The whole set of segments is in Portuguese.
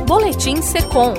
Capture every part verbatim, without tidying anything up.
Boletim Secom.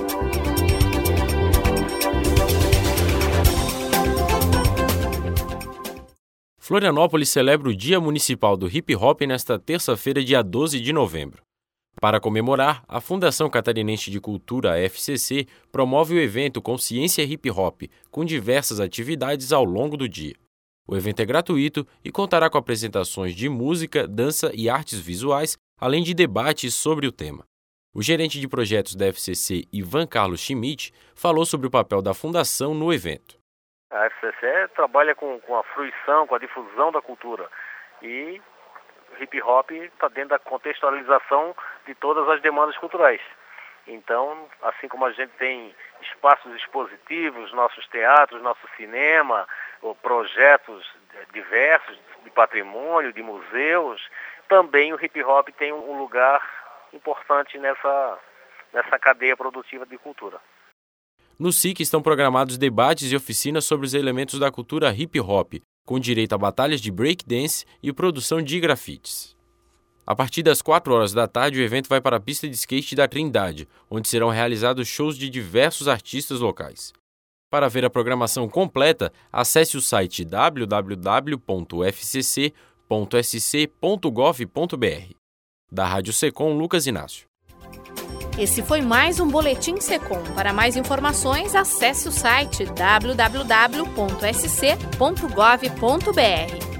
Florianópolis celebra o Dia Municipal do Hip Hop nesta terça-feira, dia doze de novembro. Para comemorar, a Fundação Catarinense de Cultura, a F C C, promove o evento Consciência Hip Hop, com diversas atividades ao longo do dia. O evento é gratuito e contará com apresentações de música, dança e artes visuais, além de debates sobre o tema. O gerente de projetos da F C C, Ivan Carlos Schmidt, falou sobre o papel da Fundação no evento. A F C C trabalha com, com a fruição, com a difusão da cultura e o hip hop está dentro da contextualização de todas as demandas culturais. Então, assim como a gente tem espaços expositivos, nossos teatros, nosso cinema, ou projetos diversos de patrimônio, de museus, também o hip hop tem um lugar importante nessa, nessa cadeia produtiva de cultura. No S I C estão programados debates e oficinas sobre os elementos da cultura hip hop, com direito a batalhas de breakdance e produção de grafites. A partir das quatro horas da tarde, o evento vai para a pista de skate da Trindade, onde serão realizados shows de diversos artistas locais. Para ver a programação completa, acesse o site w w w ponto f c c ponto s c ponto gov ponto b r. Da Rádio Secom, Lucas Inácio. Esse foi mais um Boletim Secom. Para mais informações, acesse o site w w w ponto s c ponto gov ponto b r.